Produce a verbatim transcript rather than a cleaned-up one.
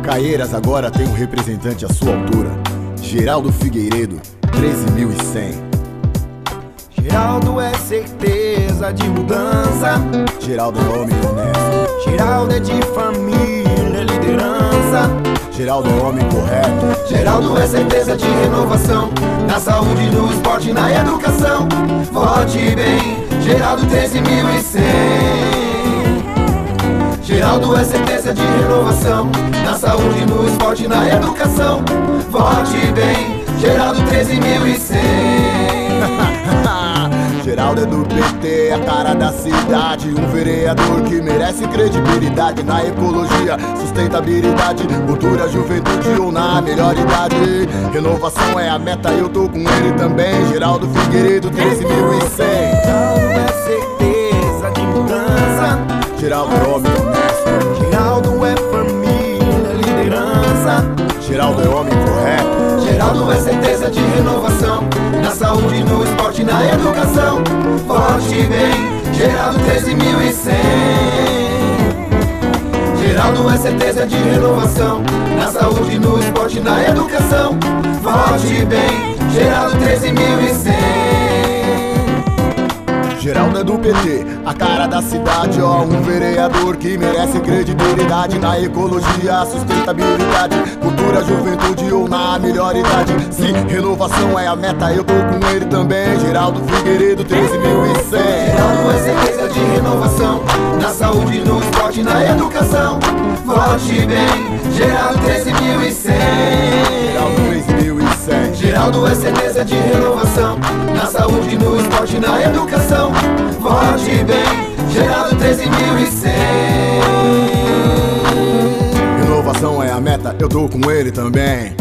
Caieiras agora tem um representante à sua altura, Geraldo Figueiredo, treze mil e cem. Geraldo é certeza de mudança, Geraldo é homem honesto, Geraldo é de família, liderança, Geraldo é homem correto, Geraldo é certeza de renovação, na saúde, no esporte, na educação. Vote bem, Geraldo treze mil e cem. Geraldo é certeza de renovação, na saúde, no esporte, na educação. Vote bem, Geraldo treze mil e cem. Geraldo é do P T, a cara da cidade, um vereador que merece credibilidade na ecologia, sustentabilidade, cultura, juventude ou na melhor idade. Renovação é a meta, eu tô com ele também, Geraldo Figueiredo, treze mil e cem. Geraldo é certeza de mudança, Geraldo é homem honesto, Geraldo é família, liderança, Geraldo é homem correto, Geraldo é certeza de renovação, na saúde, no esporte, na educação. Vote bem, Geraldo treze mil e cem. Geraldo é certeza de renovação, na saúde, no esporte, na educação. Vote bem, Geraldo treze mil e cem. Geraldo é do P T, a cara da cidade, ó, um vereador que merece credibilidade na ecologia, sustentabilidade, cultura, juventude ou na melhor idade. Se renovação é a meta, eu tô com ele também, Geraldo Figueiredo, treze mil e cem. Geraldo é certeza de renovação, na saúde, no esporte, na educação. Vote bem, Geraldo treze mil e cem. Geraldo treze mil e cem. Geraldo é certeza de renovação, na saúde, no esporte, na educação. Vote bem, Geraldo treze mil e cem. Renovação é a meta, eu tô com ele também.